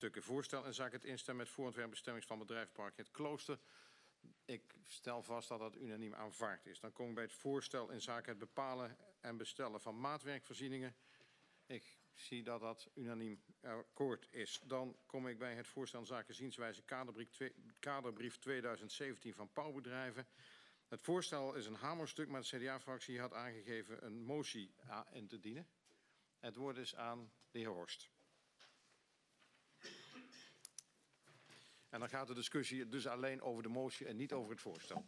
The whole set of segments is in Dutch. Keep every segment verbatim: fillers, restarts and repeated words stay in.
stukken. Voorstel in zaken het instemmen met voorontwerp bestemmingsplan bedrijvenpark Het Klooster. Ik stel vast dat dat unaniem aanvaard is. Dan kom ik bij het voorstel in zaken het bepalen en bestellen van maatwerkvoorzieningen. Ik zie dat dat unaniem akkoord is. Dan kom ik bij het voorstel in zaken zienswijze kaderbrief, kaderbrief tweeduizend zeventien van Pauwbedrijven. Het voorstel is een hamerstuk, maar de C D A-fractie had aangegeven een motie in te dienen. Het woord is aan de heer Horst. En dan gaat de discussie dus alleen over de motie en niet over het voorstel.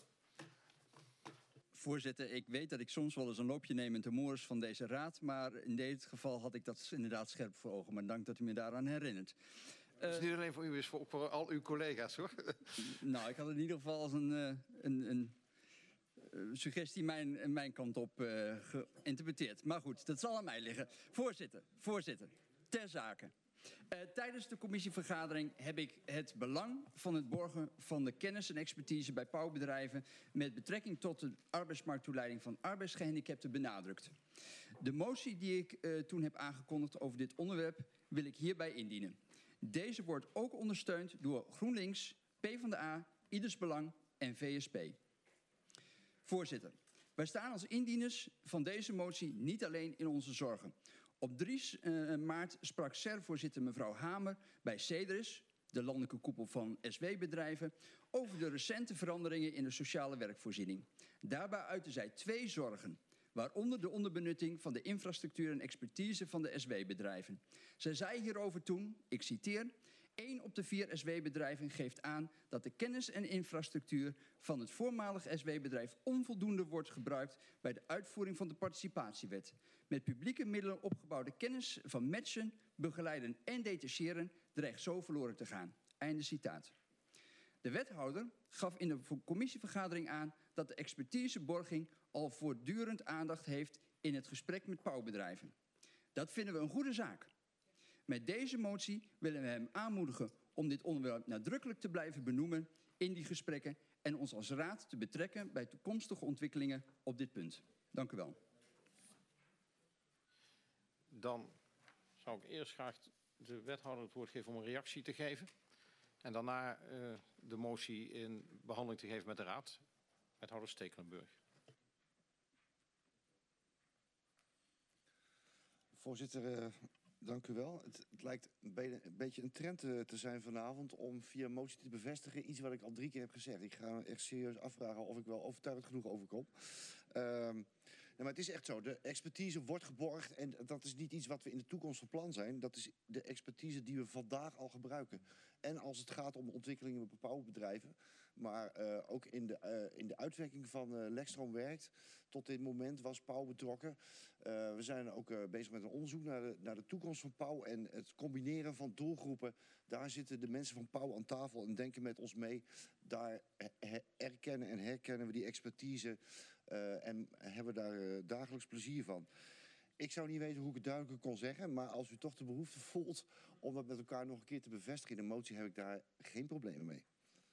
Voorzitter, ik weet dat ik soms wel eens een loopje neem in de moers van deze raad, maar in dit geval had ik dat inderdaad scherp voor ogen. Maar dank dat u me daaraan herinnert. Het is niet alleen voor u, het is voor, voor al uw collega's, hoor. Nou, ik had het in ieder geval als een, een, een suggestie mijn, mijn kant op uh, geïnterpreteerd. Maar goed, dat zal aan mij liggen. Voorzitter, voorzitter, ter zake. Uh, tijdens de commissievergadering heb ik het belang van het borgen van de kennis en expertise bij pauwbedrijven met betrekking tot de arbeidsmarkttoeleiding van arbeidsgehandicapten benadrukt. De motie die ik uh, toen heb aangekondigd over dit onderwerp wil ik hierbij indienen. Deze wordt ook ondersteund door GroenLinks, PvdA, Ieders Belang en V S P. Voorzitter, wij staan als indieners van deze motie niet alleen in onze zorgen. Op drie maart sprak S E R-voorzitter mevrouw Hamer bij CEDRIS, de landelijke koepel van S W-bedrijven, over de recente veranderingen in de sociale werkvoorziening. Daarbij uitte zij twee zorgen, waaronder de onderbenutting van de infrastructuur en expertise van de S W-bedrijven. Zij zei hierover toen, ik citeer, één op de vier S W-bedrijven geeft aan dat de kennis en infrastructuur van het voormalig S W-bedrijf onvoldoende wordt gebruikt bij de uitvoering van de participatiewet. Met publieke middelen opgebouwde kennis van matchen, begeleiden en detacheren dreigt zo verloren te gaan. Einde citaat. De wethouder gaf in de commissievergadering aan dat de expertiseborging al voortdurend aandacht heeft in het gesprek met pauwbedrijven. Dat vinden we een goede zaak. Met deze motie willen we hem aanmoedigen om dit onderwerp nadrukkelijk te blijven benoemen in die gesprekken en ons als raad te betrekken bij toekomstige ontwikkelingen op dit punt. Dank u wel. Dan zou ik eerst graag de wethouder het woord geven om een reactie te geven. En daarna uh, de motie in behandeling te geven met de raad. Wethouder Stekelenburg. Voorzitter, uh, dank u wel. Het, het lijkt een, be een beetje een trend uh, te zijn vanavond om via motie te bevestigen iets wat ik al drie keer heb gezegd. Ik ga me echt serieus afvragen of ik wel overtuigend genoeg overkom. Uh, Nou, maar het is echt zo, de expertise wordt geborgd en dat is niet iets wat we in de toekomst van plan zijn. Dat is de expertise die we vandaag al gebruiken. En als het gaat om de ontwikkelingen bij bepaalde bedrijven, maar uh, ook in de, uh, in de uitwerking van uh, Lekstroom werkt. Tot dit moment was Pauw betrokken. Uh, we zijn ook uh, bezig met een onderzoek naar de, naar de toekomst van Pauw en het combineren van doelgroepen. Daar zitten de mensen van Pauw aan tafel en denken met ons mee. Daar erkennen en herkennen we die expertise uh, en hebben daar uh, dagelijks plezier van. Ik zou niet weten hoe ik het duidelijker kon zeggen, maar als u toch de behoefte voelt om dat met elkaar nog een keer te bevestigen in de motie, heb ik daar geen problemen mee.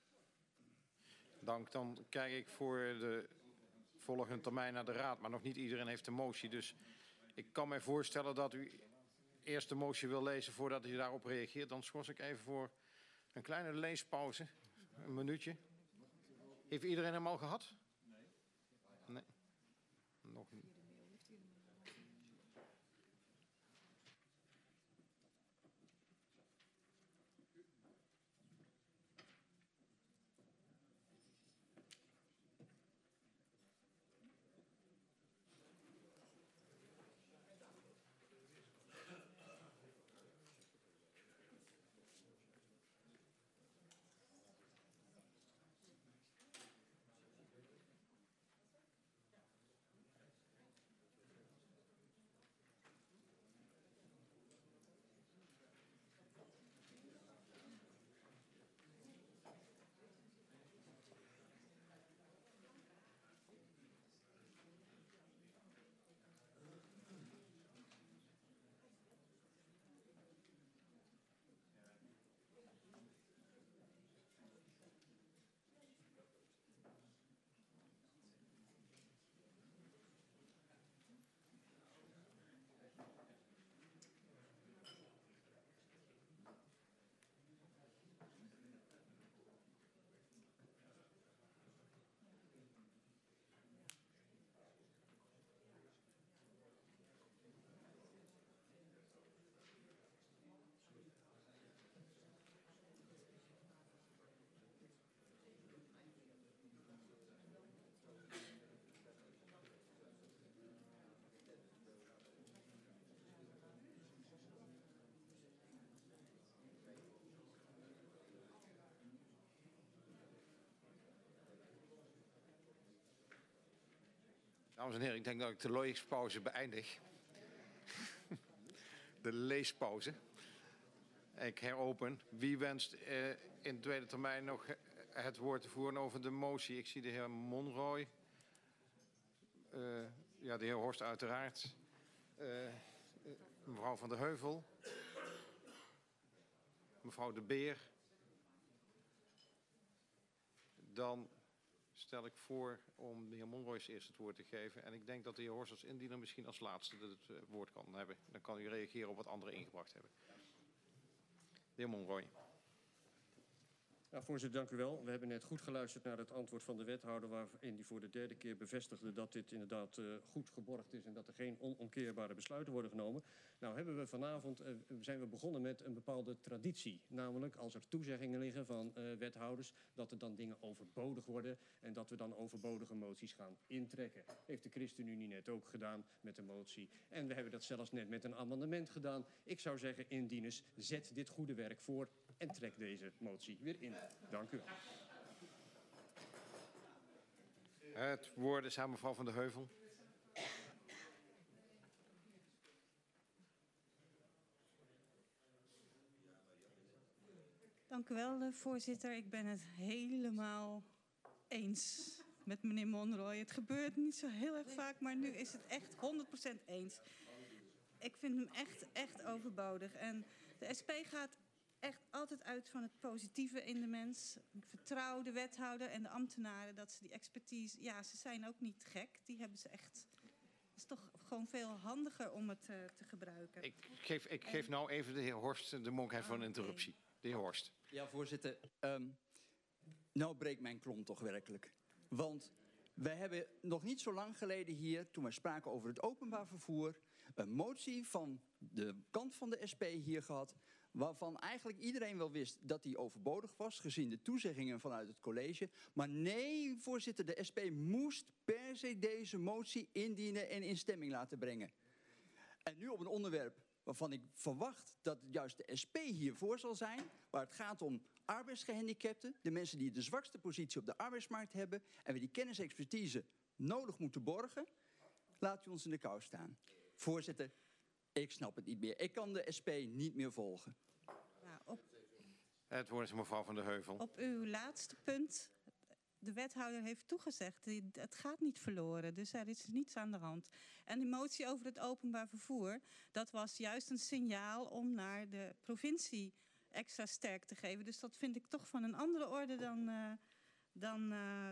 Dank. Dan kijk ik voor de volgende termijn naar de raad, maar nog niet iedereen heeft de motie. Dus ik kan mij voorstellen dat u eerst de motie wil lezen voordat u daarop reageert. Dan schors ik even voor een kleine leespauze, een minuutje. Heeft iedereen hem al gehad? Nee. Nee. Nog niet. Dames en heren, ik denk dat ik de leespauze beëindig. De leespauze. Ik heropen. Wie wenst uh, in de tweede termijn nog het woord te voeren over de motie? Ik zie de heer Monroy. Uh, ja, de heer Horst uiteraard. Uh, uh, mevrouw Van der Heuvel. Mevrouw De Beer. Dan stel ik voor om de heer Monroy eerst het woord te geven. En ik denk dat de heer Horst als indiener misschien als laatste het uh, woord kan hebben. Dan kan u reageren op wat anderen ingebracht hebben. De heer Monroy. Ja, voorzitter, dank u wel. We hebben net goed geluisterd naar het antwoord van de wethouder, waarin die voor de derde keer bevestigde dat dit inderdaad uh, goed geborgd is en dat er geen onomkeerbare besluiten worden genomen. Nou hebben we vanavond, uh, zijn we begonnen met een bepaalde traditie. Namelijk als er toezeggingen liggen van uh, wethouders, dat er dan dingen overbodig worden en dat we dan overbodige moties gaan intrekken. Heeft de ChristenUnie net ook gedaan met een motie. En we hebben dat zelfs net met een amendement gedaan. Ik zou zeggen, indieners, zet dit goede werk voor en trek deze motie weer in. Dank u wel. Het woord is aan mevrouw Van der Heuvel. Dank u wel, voorzitter. Ik ben het helemaal eens met meneer Monroy. Het gebeurt niet zo heel erg vaak, maar nu is het echt honderd procent eens. Ik vind hem echt, echt overbodig. En de S P gaat echt altijd uit van het positieve in de mens. Ik vertrouw de wethouder en de ambtenaren dat ze die expertise... Ja, ze zijn ook niet gek. Die hebben ze echt... Het is toch gewoon veel handiger om het uh, te gebruiken. Ik geef, ik geef en... nou even de heer Horst de mogelijkheid voor een interruptie. De heer Horst. Ja, voorzitter. Um, nou breekt mijn klomp toch werkelijk. Want wij hebben nog niet zo lang geleden hier, toen we spraken over het openbaar vervoer, een motie van de kant van de S P hier gehad, waarvan eigenlijk iedereen wel wist dat die overbodig was, gezien de toezeggingen vanuit het college. Maar nee, voorzitter, de S P moest per se deze motie indienen en in stemming laten brengen. En nu op een onderwerp waarvan ik verwacht dat juist de S P hiervoor zal zijn, waar het gaat om arbeidsgehandicapten, de mensen die de zwakste positie op de arbeidsmarkt hebben, en we die kennis en expertise nodig moeten borgen, laat u ons in de kou staan. Voorzitter, ik snap het niet meer. Ik kan de S P niet meer volgen. Nou, op, het woord is mevrouw Van der Heuvel. Op uw laatste punt, de wethouder heeft toegezegd, het gaat niet verloren, dus er is niets aan de hand. En die motie over het openbaar vervoer, dat was juist een signaal om naar de provincie extra sterk te geven. Dus dat vind ik toch van een andere orde dan, uh, dan uh,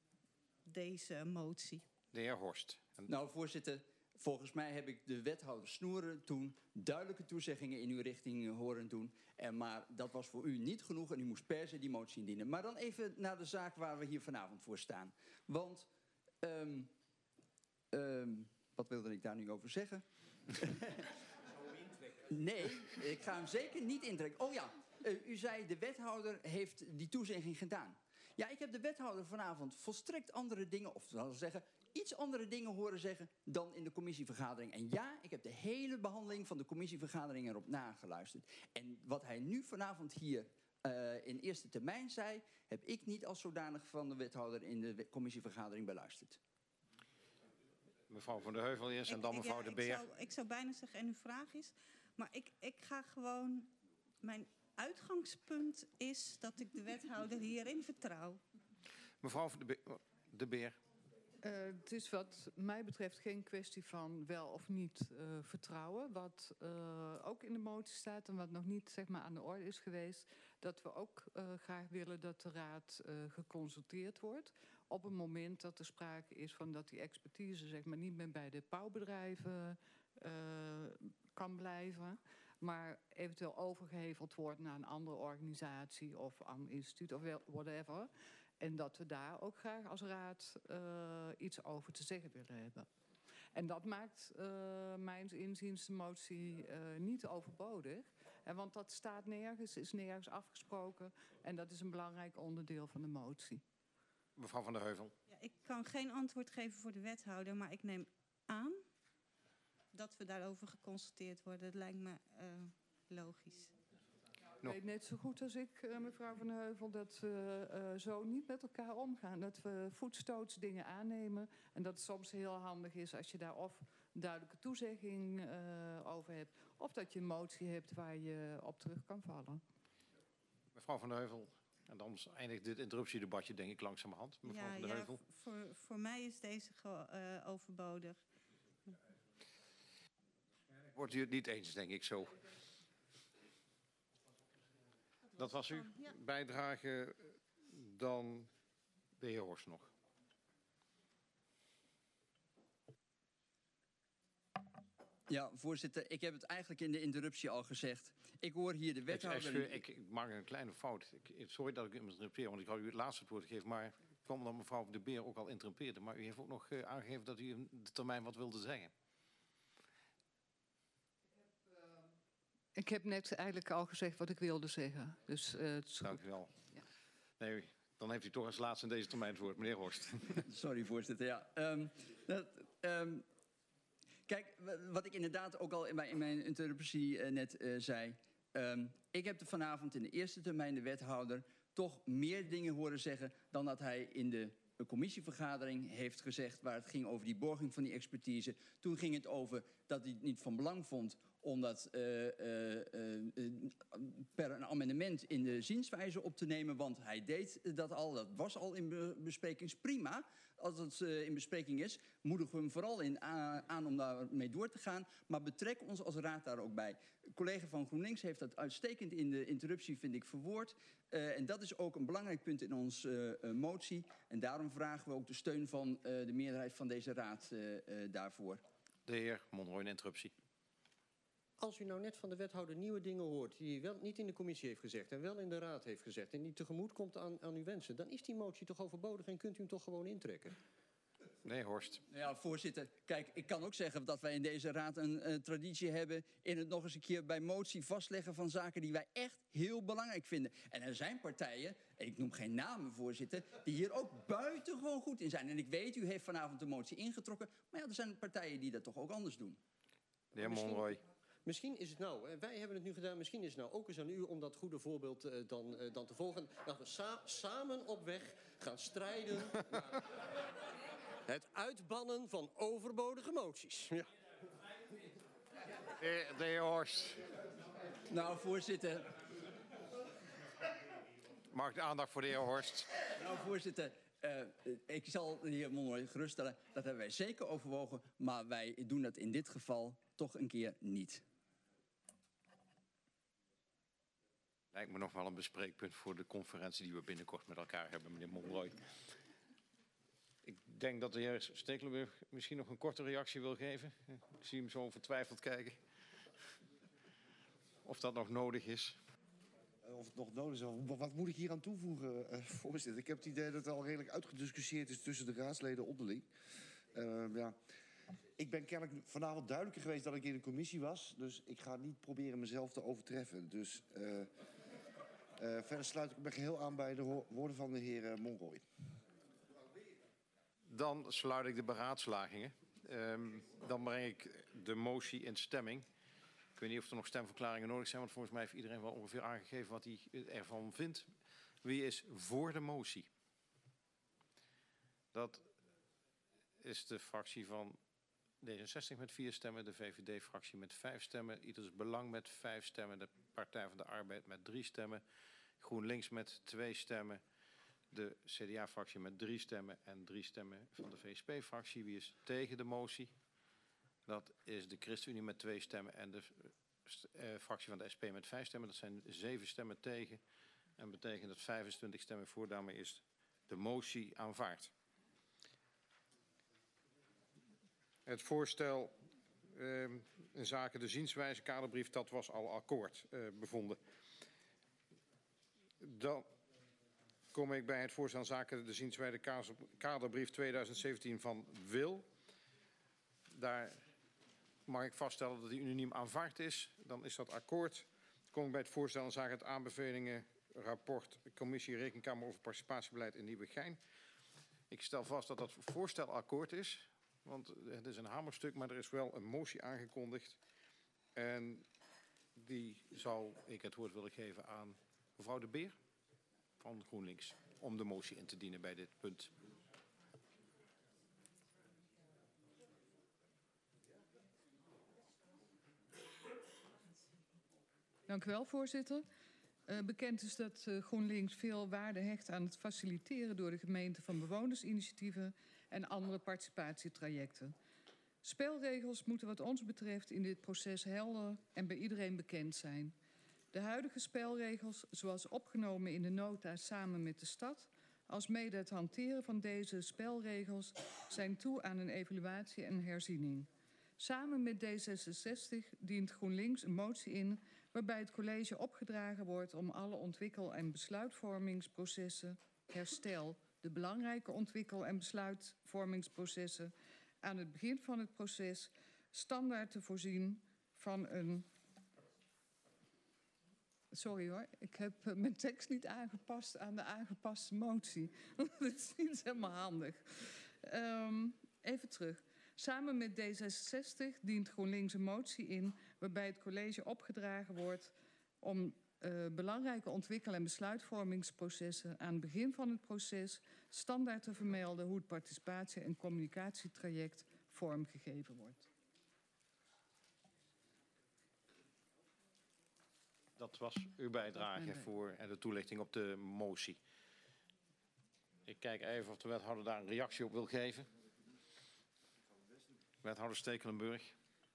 deze motie. De heer Horst. En... Nou, voorzitter, volgens mij heb ik de wethouder Snoeren toen duidelijke toezeggingen in uw richting horen doen. En, maar dat was voor u niet genoeg en u moest per se die motie indienen. Maar dan even naar de zaak waar we hier vanavond voor staan. Want, um, um, wat wilde ik daar nu over zeggen? Nee, ik ga hem zeker niet intrekken. Oh ja, uh, u zei de wethouder heeft die toezegging gedaan. Ja, ik heb de wethouder vanavond volstrekt andere dingen, of zal ik zeggen, iets andere dingen horen zeggen dan in de commissievergadering. En ja, ik heb de hele behandeling van de commissievergadering erop nageluisterd. En wat hij nu vanavond hier uh, in eerste termijn zei, heb ik niet als zodanig van de wethouder in de commissievergadering beluisterd. Mevrouw Van der Heuvel eerst en dan ik, mevrouw ja, De ik Beer. Zou, ik zou bijna zeggen, en uw vraag is, maar ik, ik ga gewoon, mijn uitgangspunt is dat ik de wethouder hierin vertrouw. Mevrouw De Beer. De Beer. Uh, het is wat mij betreft geen kwestie van wel of niet uh, vertrouwen. Wat uh, ook in de motie staat en wat nog niet zeg maar, aan de orde is geweest, dat we ook uh, graag willen dat de raad uh, geconsulteerd wordt op het moment dat er sprake is van dat die expertise zeg maar, niet meer bij de bouwbedrijven uh, kan blijven, maar eventueel overgeheveld wordt naar een andere organisatie of aan een instituut of whatever. En dat we daar ook graag als raad uh, iets over te zeggen willen hebben. En dat maakt uh, mijns inziens de motie uh, niet overbodig. En want dat staat nergens, is nergens afgesproken. En dat is een belangrijk onderdeel van de motie. Mevrouw Van der Heuvel. Ja, ik kan geen antwoord geven voor de wethouder, maar ik neem aan dat we daarover geconsulteerd worden. Dat lijkt me uh, logisch. nog... weet net zo goed als ik, uh, mevrouw Van Heuvel, dat we uh, zo niet met elkaar omgaan. Dat we voetstoots dingen aannemen. En dat het soms heel handig is als je daar of een duidelijke toezegging uh, over hebt. Of dat je een motie hebt waar je op terug kan vallen. Mevrouw Van Heuvel, en dan eindigt dit interruptiedebatje denk ik langzamerhand. Mevrouw ja, Van der ja, Heuvel. Voor, voor mij is deze uh, overbodig. Wordt u het niet eens, denk ik zo. Dat was uw Ja. bijdrage. Dan de heer Horst nog. Ja, voorzitter, ik heb het eigenlijk in de interruptie al gezegd. Ik hoor hier de wethouder... Ik, ik, ik maak een kleine fout. Ik, sorry dat ik u interrumpeer, want ik had u het laatste het woord gegeven. Maar ik kwam dat mevrouw De Beer ook al interrumpeerde. Maar u heeft ook nog uh, aangegeven dat u in de termijn wat wilde zeggen. Ik heb net eigenlijk al gezegd wat ik wilde zeggen. Dus, uh, het is Dank goed. u wel. Ja. Nee, dan heeft u toch als laatste in deze termijn het woord, meneer Horst. Sorry, voorzitter. Ja, um, dat, um, kijk, wat ik inderdaad ook al in mijn, in mijn interruptie uh, net uh, zei. Um, ik heb er vanavond in de eerste termijn de wethouder toch meer dingen horen zeggen dan dat hij in de commissievergadering heeft gezegd waar het ging over die borging van die expertise. Toen ging het over dat hij het niet van belang vond om dat uh, uh, uh, per een amendement in de zienswijze op te nemen, want hij deed dat al, dat was al in be bespreking. Prima, als het uh, in bespreking is, moedigen we hem vooral in aan om daarmee door te gaan, maar betrek ons als raad daar ook bij. Een collega van GroenLinks heeft dat uitstekend in de interruptie, vind ik, verwoord. Uh, en dat is ook een belangrijk punt in onze uh, uh, motie. En daarom vragen we ook de steun van uh, de meerderheid van deze raad uh, uh, daarvoor. De heer Monroy, een interruptie. Als u nou net van de wethouder nieuwe dingen hoort die hij wel niet in de commissie heeft gezegd en wel in de raad heeft gezegd en die tegemoet komt aan, aan uw wensen, dan is die motie toch overbodig en kunt u hem toch gewoon intrekken? Nee, Horst. Ja, voorzitter. Kijk, ik kan ook zeggen dat wij in deze raad een uh, traditie hebben in het nog eens een keer bij motie vastleggen van zaken die wij echt heel belangrijk vinden. En er zijn partijen, en ik noem geen namen, voorzitter, die hier ook buitengewoon goed in zijn. En ik weet, u heeft vanavond de motie ingetrokken, maar ja, er zijn partijen die dat toch ook anders doen. De heer Monroy. Misschien is het nou, wij hebben het nu gedaan, misschien is het nou ook eens aan u om dat goede voorbeeld uh, dan, uh, dan te volgen. Dat we sa samen op weg gaan strijden naar het uitbannen van overbodige moties. Ja. De, de heer Horst. Nou, voorzitter. Mag ik de aandacht voor de heer Horst? Nou, voorzitter. Uh, ik zal de heer Monroy geruststellen, dat hebben wij zeker overwogen, maar wij doen dat in dit geval toch een keer niet. Lijkt me nog wel een bespreekpunt voor de conferentie die we binnenkort met elkaar hebben, meneer Monroy. Ik denk dat de heer Stekelenburg misschien nog een korte reactie wil geven. Ik zie hem zo vertwijfeld kijken. Of dat nog nodig is. Of het nog nodig is. Wat moet ik hier aan toevoegen, uh, voorzitter? Ik heb het idee dat het al redelijk uitgediscussieerd is tussen de raadsleden onderling. Uh, ja. Ik ben kennelijk vanavond duidelijker geweest dat ik in de commissie was. Dus ik ga niet proberen mezelf te overtreffen. Dus uh, uh, verder sluit ik me geheel aan bij de woorden van de heer uh, Monroy. Dan sluit ik de beraadslagingen. Um, dan breng ik de motie in stemming. Ik weet niet of er nog stemverklaringen nodig zijn, want volgens mij heeft iedereen wel ongeveer aangegeven wat hij ervan vindt. Wie is voor de motie? Dat is de fractie van D zesenzestig met vier stemmen, de V V D-fractie met vijf stemmen, Ieders Belang met vijf stemmen, de Partij van de Arbeid met drie stemmen, GroenLinks met twee stemmen, de C D A-fractie met drie stemmen en drie stemmen van de V S P-fractie. Wie is tegen de motie? Dat is de ChristenUnie met twee stemmen en de uh, fractie van de S P met vijf stemmen. Dat zijn zeven stemmen tegen en betekent dat vijfentwintig stemmen voor. Daarmee is de motie aanvaard. Het voorstel uh, in zaken de zienswijze kaderbrief, dat was al akkoord uh, bevonden. Dan kom ik bij het voorstel in zaken de zienswijze kaderbrief tweeduizend zeventien van Wil. Daar mag ik vaststellen dat die unaniem aanvaard is. Dan is dat akkoord. Dan kom ik bij het voorstel in zaken het aanbevelingenrapport Commissie Rekenkamer over participatiebeleid in Nieuwegein. Ik stel vast dat dat voorstel akkoord is. Want het is een hamerstuk, maar er is wel een motie aangekondigd. En die zou ik het woord willen geven aan mevrouw De Beer van GroenLinks. Om de motie in te dienen bij dit punt. Dank u wel, voorzitter. Uh, bekend is dat uh, GroenLinks veel waarde hecht aan het faciliteren door de gemeente van bewonersinitiatieven en andere participatietrajecten. Spelregels moeten wat ons betreft in dit proces helder en bij iedereen bekend zijn. De huidige spelregels, zoals opgenomen in de nota samen met de stad, als mede het hanteren van deze spelregels, zijn toe aan een evaluatie en herziening. Samen met D zesenzestig dient GroenLinks een motie in waarbij het college opgedragen wordt om alle ontwikkel- en besluitvormingsprocessen, herstel, de belangrijke ontwikkel- en besluitvormingsprocessen, aan het begin van het proces standaard te voorzien van een... Sorry hoor, ik heb mijn tekst niet aangepast aan de aangepaste motie. Dat is niet helemaal handig. Um, even terug. Samen met D zesenzestig dient GroenLinks een motie in waarbij het college opgedragen wordt om uh, belangrijke ontwikkel- en besluitvormingsprocessen aan het begin van het proces standaard te vermelden hoe het participatie- en communicatietraject vormgegeven wordt. Dat was uw bijdrage voor en de toelichting op de motie. Ik kijk even of de wethouder daar een reactie op wil geven. Wethouder Stekelenburg.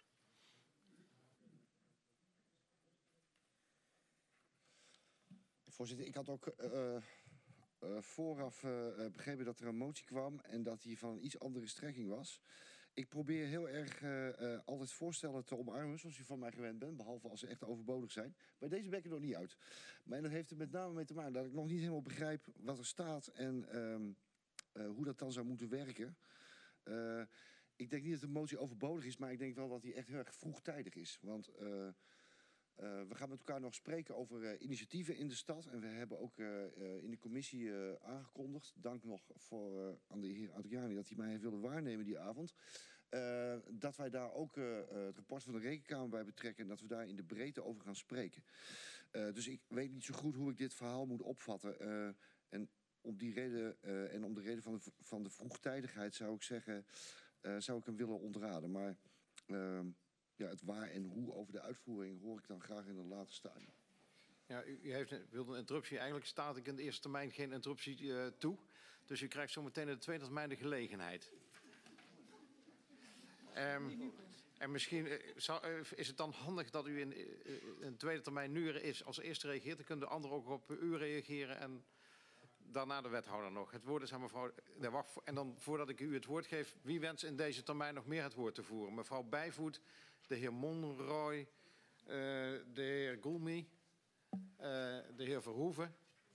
Voorzitter, ik had ook uh, uh, vooraf uh, begrepen dat er een motie kwam en dat die van een iets andere strekking was. Ik probeer heel erg uh, uh, altijd voorstellen te omarmen, zoals u van mij gewend bent, behalve als ze echt overbodig zijn. Bij deze ben ik er nog niet uit. Maar dat heeft er met name mee te maken dat ik nog niet helemaal begrijp wat er staat en um, uh, hoe dat dan zou moeten werken. Uh, ik denk niet dat de motie overbodig is, maar ik denk wel dat die echt heel erg vroegtijdig is. Want uh, uh, we gaan met elkaar nog spreken over uh, initiatieven in de stad. En we hebben ook uh, uh, in de commissie uh, aangekondigd, dank nog voor, uh, aan de heer Adriani dat hij mij heeft willen waarnemen die avond. Uh, dat wij daar ook uh, uh, het rapport van de Rekenkamer bij betrekken en dat we daar in de breedte over gaan spreken. Uh, dus ik weet niet zo goed hoe ik dit verhaal moet opvatten. Uh, en om die reden uh, en om de reden van de, van de vroegtijdigheid zou ik zeggen, uh, zou ik hem willen ontraden. Maar uh, ja, het waar en hoe over de uitvoering hoor ik dan graag in een later stadium. Ja, u, u heeft, wilde een interruptie. Eigenlijk staat ik in de eerste termijn geen interruptie uh, toe. Dus u krijgt zo meteen in de tweede termijn de gelegenheid. Um, en misschien uh, zou, uh, is het dan handig dat u in, uh, in de tweede termijn nu er is als eerste reageert. Dan kunnen de anderen ook op u reageren en daarna de wethouder nog. Het woord is aan mevrouw De Wacht. En dan voordat ik u het woord geef, wie wenst in deze termijn nog meer het woord te voeren? Mevrouw Bijvoet, de heer Monroy, uh, de heer Goulmy, uh, de heer Verhoeven.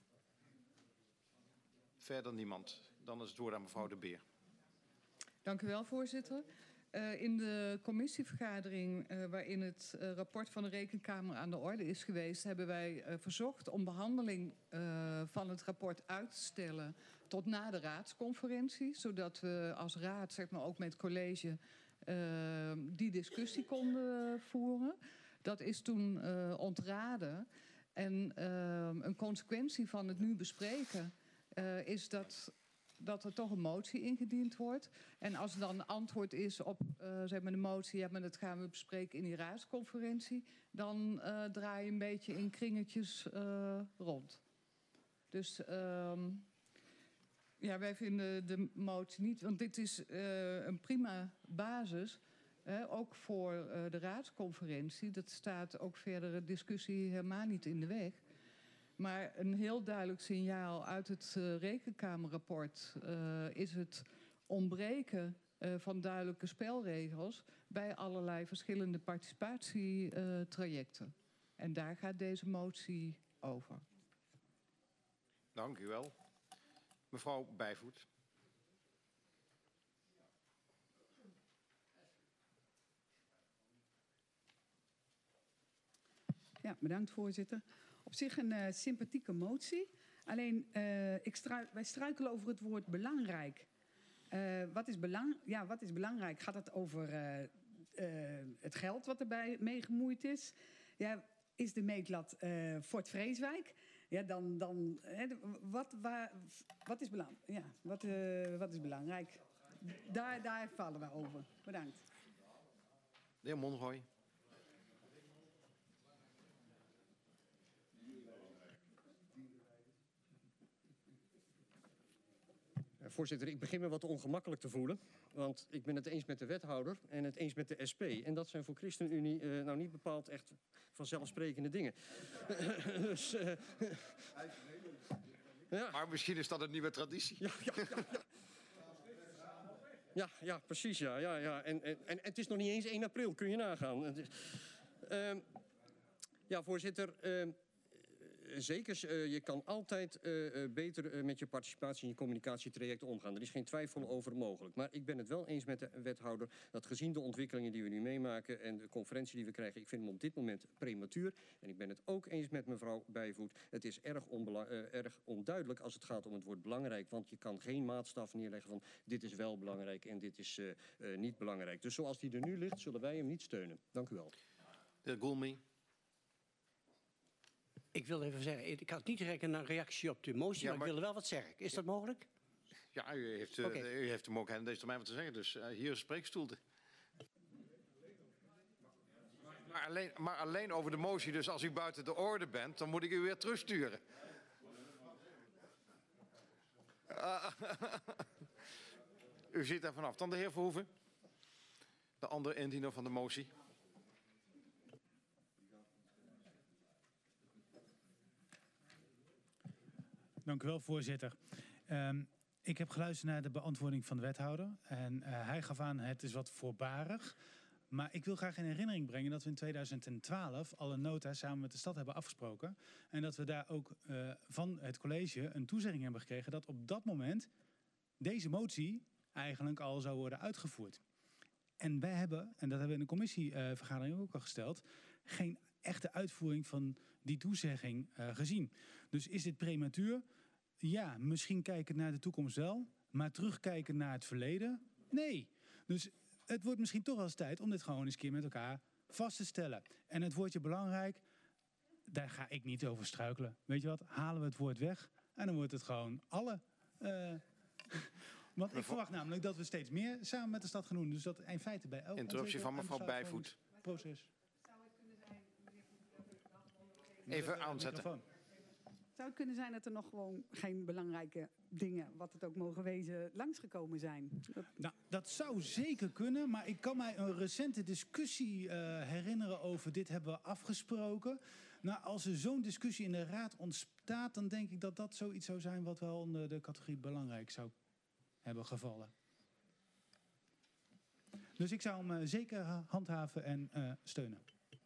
Verder niemand. Dan is het woord aan mevrouw De Beer. Dank u wel, voorzitter. Uh, in de commissievergadering uh, waarin het uh, rapport van de Rekenkamer aan de orde is geweest, hebben wij uh, verzocht om behandeling uh, van het rapport uit te stellen tot na de raadsconferentie, zodat we als raad, zeg maar ook met het college, uh, die discussie konden voeren. Dat is toen uh, ontraden. En uh, een consequentie van het nu bespreken uh, is dat... dat er toch een motie ingediend wordt. En als er dan antwoord is op uh, zeg maar de motie, ja, maar dat gaan we bespreken in die raadsconferentie, dan uh, draai je een beetje in kringetjes uh, rond. Dus uh, ja, wij vinden de motie niet, want dit is uh, een prima basis, uh, ook voor uh, de raadsconferentie. Dat staat ook verdere discussie helemaal niet in de weg. Maar een heel duidelijk signaal uit het uh, Rekenkamerrapport uh, is het ontbreken uh, van duidelijke spelregels bij allerlei verschillende participatietrajecten. Uh, en daar gaat deze motie over. Dank u wel. Mevrouw Bijvoet. Ja, bedankt voorzitter. Op zich een uh, sympathieke motie. Alleen, uh, ik strui- wij struikelen over het woord belangrijk. Uh, wat, is belang- ja, wat is belangrijk? Gaat het over uh, uh, het geld wat erbij mee gemoeid is? Ja, is de meetlat uh, Fort Vreeswijk. Ja, dan, dan hè, wat, waar, wat, is belang, ja, wat, uh, wat is belangrijk? Daar, daar vallen we over. Bedankt. De heer Monroy. Voorzitter, ik begin me wat ongemakkelijk te voelen. Want ik ben het eens met de wethouder en het eens met de S P. En dat zijn voor ChristenUnie uh, nou niet bepaald echt vanzelfsprekende dingen. dus, uh, ja. Maar misschien is dat een nieuwe traditie. Ja, ja, ja, ja. Ja, ja, precies. Ja, ja, ja. En, en, en het is nog niet eens één april, kun je nagaan. Uh, ja, voorzitter... Uh, Zeker, uh, je kan altijd uh, uh, beter uh, met je participatie in je communicatietrajecten omgaan. Er is geen twijfel over mogelijk. Maar ik ben het wel eens met de wethouder dat gezien de ontwikkelingen die we nu meemaken en de conferentie die we krijgen, ik vind hem op dit moment prematuur. En ik ben het ook eens met mevrouw Bijvoet. Het is erg, onbela- uh, erg onduidelijk als het gaat om het woord belangrijk. Want je kan geen maatstaf neerleggen van dit is wel belangrijk en dit is uh, uh, niet belangrijk. Dus zoals die er nu ligt, zullen wij hem niet steunen. Dank u wel. De heer Goulmy. Ik wil even zeggen, ik had niet direct een reactie op de motie, ja, maar, maar ik wil wel wat zeggen. Is dat mogelijk? Ja, u heeft, uh, okay. u heeft hem ook aan deze termijn wat te zeggen, dus uh, hier is spreekstoelte. Maar alleen, maar alleen over de motie, dus als u buiten de orde bent, dan moet ik u weer terugsturen. Uh, u ziet er vanaf. Dan de heer Verhoeven, de andere indiener van de motie. Dank u wel, voorzitter. Um, ik heb geluisterd naar de beantwoording van de wethouder. En uh, hij gaf aan, het is wat voorbarig. Maar ik wil graag in herinnering brengen dat we in tweeduizend twaalf al een nota samen met de stad hebben afgesproken. En dat we daar ook uh, van het college een toezegging hebben gekregen dat op dat moment deze motie eigenlijk al zou worden uitgevoerd. En wij hebben, en dat hebben we in de commissievergadering ook al gesteld, geen echte uitvoering van die toezegging uh, gezien. Dus is dit prematuur? Ja, misschien kijken naar de toekomst wel, maar terugkijken naar het verleden? Nee. Dus het wordt misschien toch wel eens tijd om dit gewoon eens een keer met elkaar vast te stellen. En het woordje belangrijk, daar ga ik niet over struikelen. Weet je wat, halen we het woord weg en dan wordt het gewoon alle. Uh, want ik verwacht namelijk dat we steeds meer samen met de stad gaan doen. Dus dat in feite bij elk interruptie van mevrouw Bijvoet. Proces. Even aanzetten. Zou het kunnen zijn dat er nog gewoon geen belangrijke dingen, wat het ook mogen wezen, langsgekomen zijn? Dat... Nou, dat zou zeker kunnen, maar ik kan mij een recente discussie uh, herinneren over dit hebben we afgesproken. Nou, als er zo'n discussie in de raad ontstaat, dan denk ik dat dat zoiets zou zijn wat wel onder de categorie belangrijk zou hebben gevallen. Dus ik zou hem uh, zeker handhaven en uh, steunen.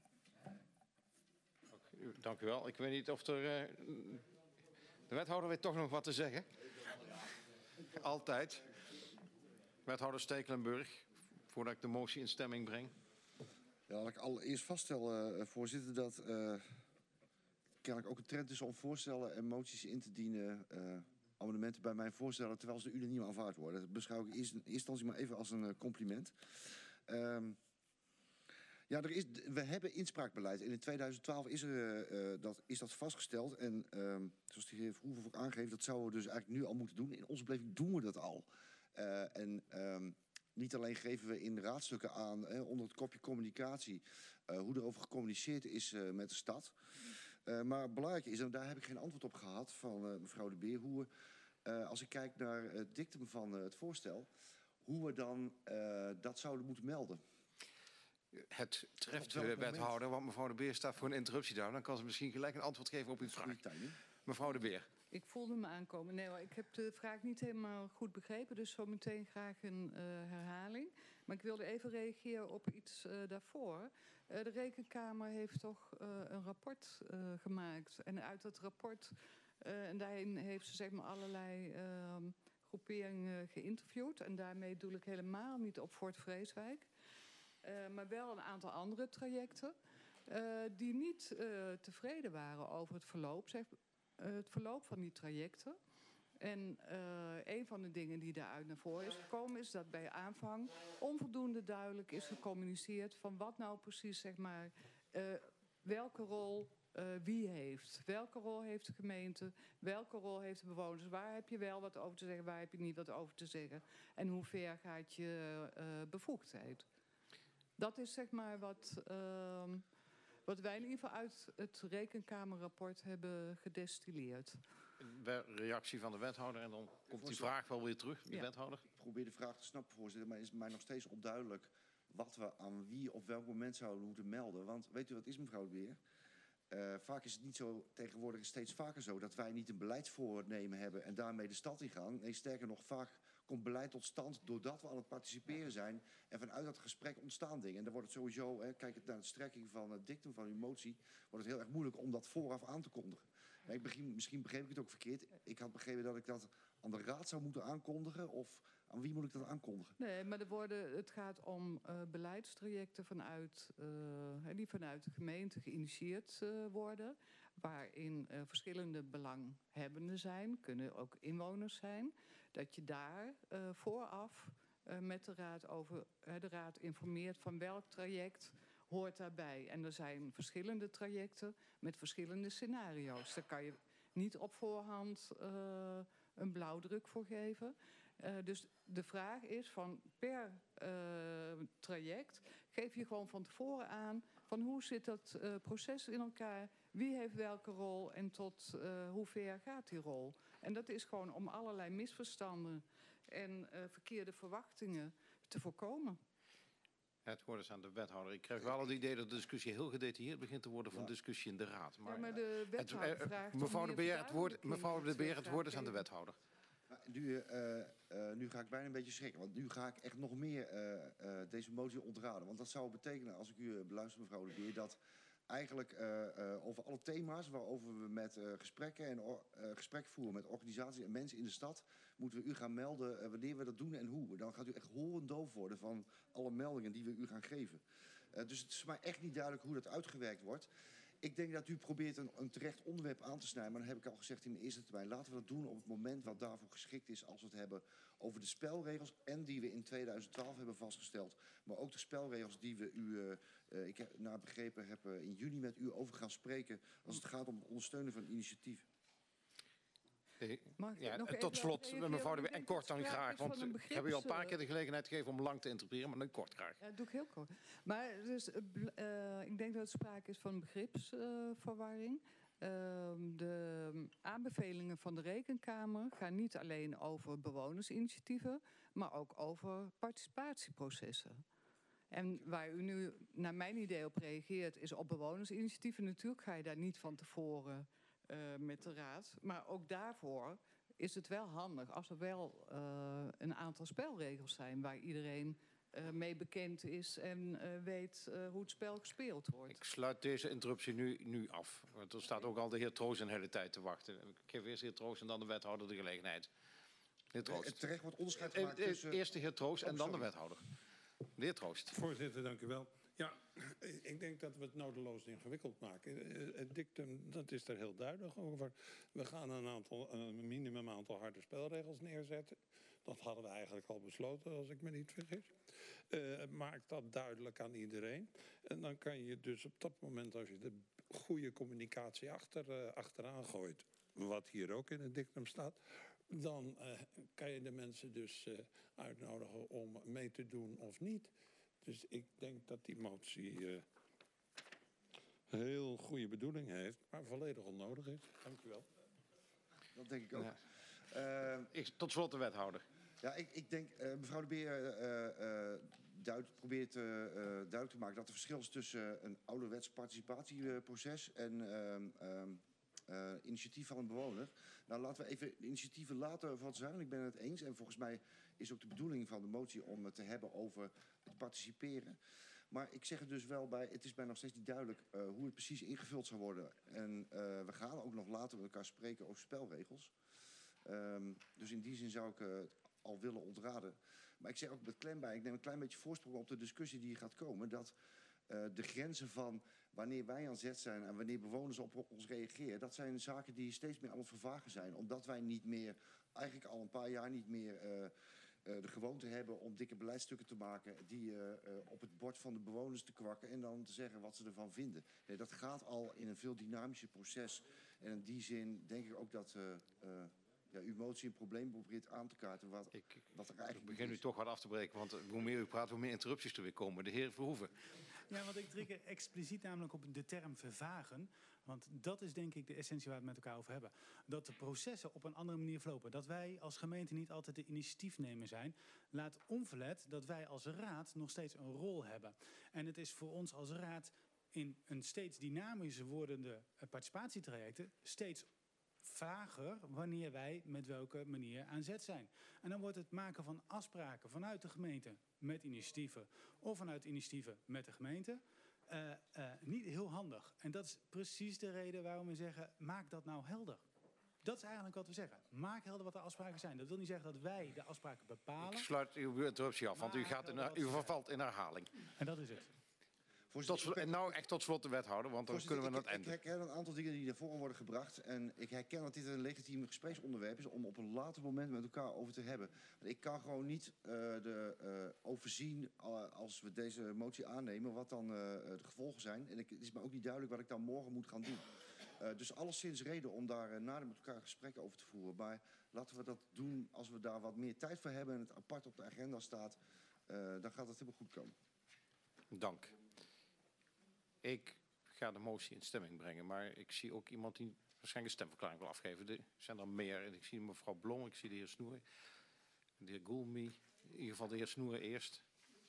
Dank u wel. Ik weet niet of er... Uh, de wethouder weet toch nog wat te zeggen. Altijd. Wethouder Stekelenburg, voordat ik de motie in stemming breng. Ja, laat ik allereerst vaststellen, uh, voorzitter, dat uh, kennelijk ook een trend is om voorstellen en moties in te dienen, uh, amendementen bij mijn voorstellen, terwijl ze unaniem aanvaard worden. Dat beschouw ik in eerste instantie maar even als een uh, compliment. Um, Ja, er is, we hebben inspraakbeleid. En in tweeduizend twaalf is, er, uh, dat, is dat vastgesteld. En uh, zoals de heer Verhoeven ook aangeeft, dat zouden we dus eigenlijk nu al moeten doen. In onze beleving doen we dat al. Uh, en um, niet alleen geven we in raadstukken aan, eh, onder het kopje communicatie, uh, hoe er over gecommuniceerd is uh, met de stad. Uh, maar belangrijk is, en daar heb ik geen antwoord op gehad van uh, mevrouw De Beer, hoe we, uh, als ik kijk naar het dictum van uh, het voorstel, hoe we dan uh, dat zouden moeten melden. Het treft de wethouder, want mevrouw De Beer staat voor een interruptie daar. Dan kan ze misschien gelijk een antwoord geven op uw vraag. Mevrouw De Beer. Ik voelde me aankomen. Nee hoor, ik heb de vraag niet helemaal goed begrepen, dus zo meteen graag een uh, herhaling. Maar ik wilde even reageren op iets uh, daarvoor. Uh, de Rekenkamer heeft toch uh, een rapport uh, gemaakt. En uit dat rapport, uh, en daarin heeft ze zeg maar allerlei uh, groeperingen geïnterviewd. En daarmee doe ik helemaal niet op Fort Vreeswijk. Uh, maar wel een aantal andere trajecten uh, die niet uh, tevreden waren over het verloop, zeg, uh, het verloop van die trajecten. En uh, een van de dingen die daaruit naar voren is gekomen is dat bij aanvang onvoldoende duidelijk is gecommuniceerd van wat nou precies zeg maar uh, welke rol uh, wie heeft. Welke rol heeft de gemeente? Welke rol heeft de bewoners? Waar heb je wel wat over te zeggen? Waar heb je niet wat over te zeggen? En hoe ver gaat je uh, bevoegdheid? Dat is zeg maar wat, uh, wat wij in ieder geval uit het Rekenkamerrapport hebben gedestilleerd. Reactie van de wethouder en dan komt die vraag wel weer terug, de ja. wethouder. Ik probeer de vraag te snappen, voorzitter, maar is mij nog steeds onduidelijk wat we aan wie op welk moment zouden moeten melden. Want weet u wat is, mevrouw de Beer? Uh, vaak is het niet zo, tegenwoordig is het steeds vaker zo, dat wij niet een beleidsvoornemen hebben en daarmee de stad in gaan. Nee, sterker nog, vaak komt beleid tot stand doordat we aan het participeren zijn. En vanuit dat gesprek ontstaan dingen. En dan wordt het sowieso, hè, kijk naar de strekking van het dictum van uw motie, wordt het heel erg moeilijk om dat vooraf aan te kondigen. Ja, ik begin, misschien begreep ik het ook verkeerd. Ik had begrepen dat ik dat aan de raad zou moeten aankondigen. Of aan wie moet ik dat aankondigen? Nee, maar er worden, het gaat om uh, beleidstrajecten vanuit, uh, die vanuit de gemeente geïnitieerd uh, worden. Waarin uh, verschillende belanghebbenden zijn. Kunnen ook inwoners zijn. Dat je daar uh, vooraf uh, met de raad over uh, de raad informeert van welk traject hoort daarbij. En er zijn verschillende trajecten met verschillende scenario's. Daar kan je niet op voorhand uh, een blauwdruk voor geven. Uh, dus de vraag is van per uh, traject geef je gewoon van tevoren aan van hoe zit dat uh, proces in elkaar, wie heeft welke rol en tot uh, hoe ver gaat die rol. En dat is gewoon om allerlei misverstanden en uh, verkeerde verwachtingen te voorkomen. Het woord is aan de wethouder. Ik krijg wel het idee dat de discussie heel gedetailleerd begint te worden van ja. discussie in de raad. Maar, ja, maar de wethouder het, uh, vraagt mevrouw de Beer, het woord, mevrouw de Beer, het woord is aan de geven. wethouder. Nu, uh, uh, nu ga ik bijna een beetje schrikken, want nu ga ik echt nog meer uh, uh, deze motie ontraden. Want dat zou betekenen, als ik u uh, beluister, mevrouw de Beer, dat eigenlijk uh, uh, over alle thema's waarover we met uh, gesprekken en or, uh, gesprek voeren met organisaties en mensen in de stad, moeten we u gaan melden uh, wanneer we dat doen en hoe. Dan gaat u echt horendoof worden van alle meldingen die we u gaan geven. Uh, dus het is mij echt niet duidelijk hoe dat uitgewerkt wordt. Ik denk dat u probeert een, een terecht onderwerp aan te snijden, maar dat heb ik al gezegd in de eerste termijn. Laten we dat doen op het moment wat daarvoor geschikt is, als we het hebben over de spelregels en die we in tweeduizend twaalf hebben vastgesteld. Maar ook de spelregels die we u, uh, uh, ik heb naar begrepen, heb uh, in juni met u over gaan spreken als het gaat om het ondersteunen van initiatief. Ja, en tot slot, mevrouw de Beer, en kort dan graag, want ik heb u al een paar keer de gelegenheid gegeven om lang te interpreteren, maar nu kort graag. Ja, dat doe ik heel kort. Maar dus, uh, ik denk dat er sprake is van begripsverwarring. Uh, uh, de aanbevelingen van de Rekenkamer gaan niet alleen over bewonersinitiatieven, maar ook over participatieprocessen. En waar u nu naar mijn idee op reageert is op bewonersinitiatieven. Natuurlijk ga je daar niet van tevoren Uh, met de raad. Maar ook daarvoor is het wel handig als er wel uh, een aantal spelregels zijn waar iedereen uh, mee bekend is en uh, weet uh, hoe het spel gespeeld wordt. Ik sluit deze interruptie nu, nu af. Want er staat ook al de heer Troost een hele tijd te wachten. Ik geef eerst de heer Troost en dan de wethouder de gelegenheid. Heer Troost. Terecht wordt onderscheid gemaakt e- e- tussen... Eerst de heer Troost en oh, dan de wethouder. De heer Troost. Voorzitter, dank u wel. Ja, ik denk dat we het nodeloos ingewikkeld maken. Het dictum, dat is er heel duidelijk over. We gaan een, aantal, een minimum aantal harde spelregels neerzetten. Dat hadden we eigenlijk al besloten, als ik me niet vergis. Uh, maak dat duidelijk aan iedereen. En dan kan je dus op dat moment, als je de goede communicatie achter, uh, achteraan gooit, wat hier ook in het dictum staat, dan uh, kan je de mensen dus uh, uitnodigen om mee te doen of niet. Dus ik denk dat die motie uh, een heel goede bedoeling heeft, maar volledig onnodig is. Dank u wel. Dat denk ik ook. Ja. Uh, ik, tot slot de wethouder. Ja, ik, ik denk, uh, mevrouw de Beer uh, uh, duid, probeert uh, uh, duidelijk te maken dat er verschil is tussen een ouderwets participatieproces en uh, um, uh, initiatief van een bewoner. Nou, laten we even de initiatieven laten wat zijn. Ik ben het eens. En volgens mij is ook de bedoeling van de motie om het te hebben over het participeren. Maar ik zeg het dus wel bij, het is mij nog steeds niet duidelijk uh, hoe het precies ingevuld zou worden. En uh, we gaan ook nog later met elkaar spreken over spelregels. Um, dus in die zin zou ik uh, het al willen ontraden. Maar ik zeg ook met klem bij, ik neem een klein beetje voorsprong op de discussie die hier gaat komen, dat uh, de grenzen van wanneer wij aan zet zijn en wanneer bewoners op ons reageren, dat zijn zaken die steeds meer aan het vervagen zijn. Omdat wij niet meer, eigenlijk al een paar jaar niet meer uh, uh, de gewoonte hebben om dikke beleidsstukken te maken... die uh, uh, op het bord van de bewoners te kwakken en dan te zeggen wat ze ervan vinden. Nee, dat gaat al in een veel dynamischer proces. En in die zin denk ik ook dat... Uh, uh, Ja, uw motie een probleem probeert aan te kaarten wat, ik, wat er eigenlijk Ik begin is. u toch wat af te breken, want hoe meer u praat, hoe meer interrupties er weer komen. De heer Verhoeven. Ja, want ik trigger expliciet namelijk op de term vervagen. Want dat is denk ik de essentie waar we het met elkaar over hebben. Dat de processen op een andere manier verlopen. Dat wij als gemeente niet altijd de initiatiefnemer zijn. Laat onverlet dat wij als raad nog steeds een rol hebben. En het is voor ons als raad in een steeds dynamischer wordende participatietrajecten steeds vager wanneer wij met welke manier aan zet zijn. En dan wordt het maken van afspraken vanuit de gemeente met initiatieven of vanuit initiatieven met de gemeente uh, uh, niet heel handig. En dat is precies de reden waarom we zeggen, maak dat nou helder. Dat is eigenlijk wat we zeggen. Maak helder wat de afspraken zijn. Dat wil niet zeggen dat wij de afspraken bepalen. Ik sluit uw interruptie af, want u, gaat in, u vervalt in herhaling. En dat is het. Tot, en nou echt tot slot de wethouder, want dan kunnen we ik, het eind. Ik herken een aantal dingen die naar voren worden gebracht. En ik herken dat dit een legitiem gespreksonderwerp is om op een later moment met elkaar over te hebben. Ik kan gewoon niet uh, de, uh, overzien uh, als we deze motie aannemen wat dan uh, de gevolgen zijn. En ik, het is me ook niet duidelijk wat ik dan morgen moet gaan doen. Uh, dus alleszins reden om daar uh, nader met elkaar gesprekken over te voeren. Maar laten we dat doen als we daar wat meer tijd voor hebben en het apart op de agenda staat. Uh, dan gaat het helemaal goed komen. Dank. Ik ga de motie in stemming brengen, maar ik zie ook iemand die waarschijnlijk een stemverklaring wil afgeven. Er zijn er meer. Ik zie mevrouw Blom, ik zie de heer Snoer, de heer Goulmy. In ieder geval de heer Snoer eerst.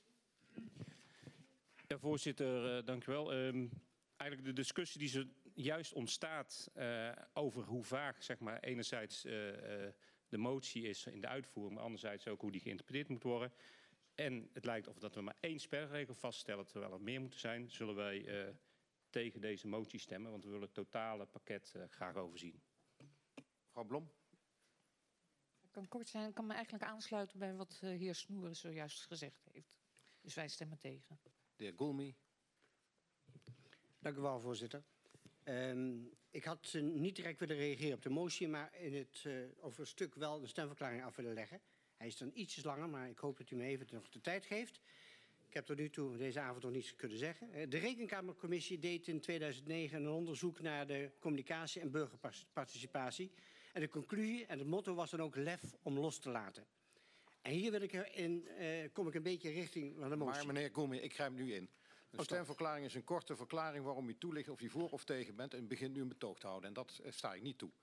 Ja, voorzitter, uh, dank u wel. Um, eigenlijk de discussie die zo juist ontstaat uh, over hoe vaak, zeg maar, enerzijds uh, uh, de motie is in de uitvoering, maar anderzijds ook hoe die geïnterpreteerd moet worden. En het lijkt of dat we maar één spelregel vaststellen, terwijl er meer moeten zijn, zullen wij uh, tegen deze motie stemmen, want we willen het totale pakket uh, graag overzien. Mevrouw Blom. Ik kan kort zijn, ik kan me eigenlijk aansluiten bij wat de heer Snoer zojuist gezegd heeft. Dus wij stemmen tegen. De heer Goulmy. Dank u wel, voorzitter. Um, ik had uh, niet direct willen reageren op de motie, maar in het, uh, over een stuk wel een stemverklaring af willen leggen. Hij is dan ietsjes langer, maar ik hoop dat u me even nog de tijd geeft. Ik heb tot nu toe deze avond nog niets kunnen zeggen. De Rekenkamercommissie deed in tweeduizend negen een onderzoek naar de communicatie en burgerparticipatie. En de conclusie en het motto was dan ook lef om los te laten. En hier wil ik in, uh, kom ik een beetje richting van de motie. Maar meneer Goulmy, ik grijp nu in. Een stemverklaring is een korte verklaring waarom u toelicht of u voor of tegen bent en begint nu een betoog te houden. En dat uh, sta ik niet toe.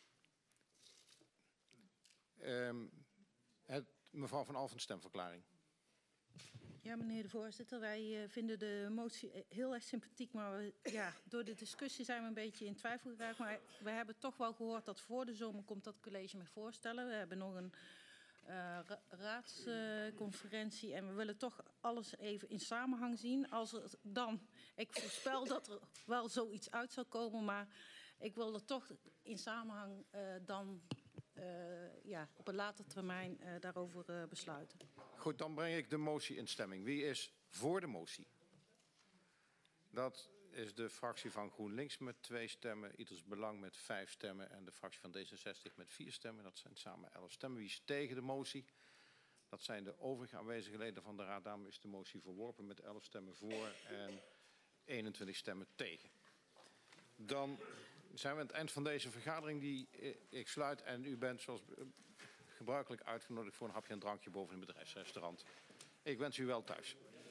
Um, het, mevrouw Van Alphen, stemverklaring. Ja, meneer de voorzitter, wij uh, vinden de motie heel erg sympathiek, maar we, ja, door de discussie zijn we een beetje in twijfel geraakt. Maar we hebben toch wel gehoord dat voor de zomer komt dat college met voorstellen. We hebben nog een uh, ra raadsconferentie uh, en we willen toch alles even in samenhang zien. Als er dan, ik voorspel dat er wel zoiets uit zal komen, maar ik wil er toch in samenhang uh, dan uh, ja, op een later termijn uh, daarover uh, besluiten. Goed, dan breng ik de motie in stemming. Wie is voor de motie? Dat is de fractie van GroenLinks met twee stemmen, Ieders Belang met vijf stemmen en de fractie van D zesenzestig met vier stemmen. Dat zijn samen elf stemmen. Wie is tegen de motie? Dat zijn de overige aanwezige leden van de Raad. Daarom is de motie verworpen met elf stemmen voor en eenentwintig stemmen tegen. Dan zijn we aan het eind van deze vergadering die ik sluit en u bent zoals gebruikelijk uitgenodigd voor een hapje en drankje boven in het bedrijfsrestaurant. Ik wens u wel thuis.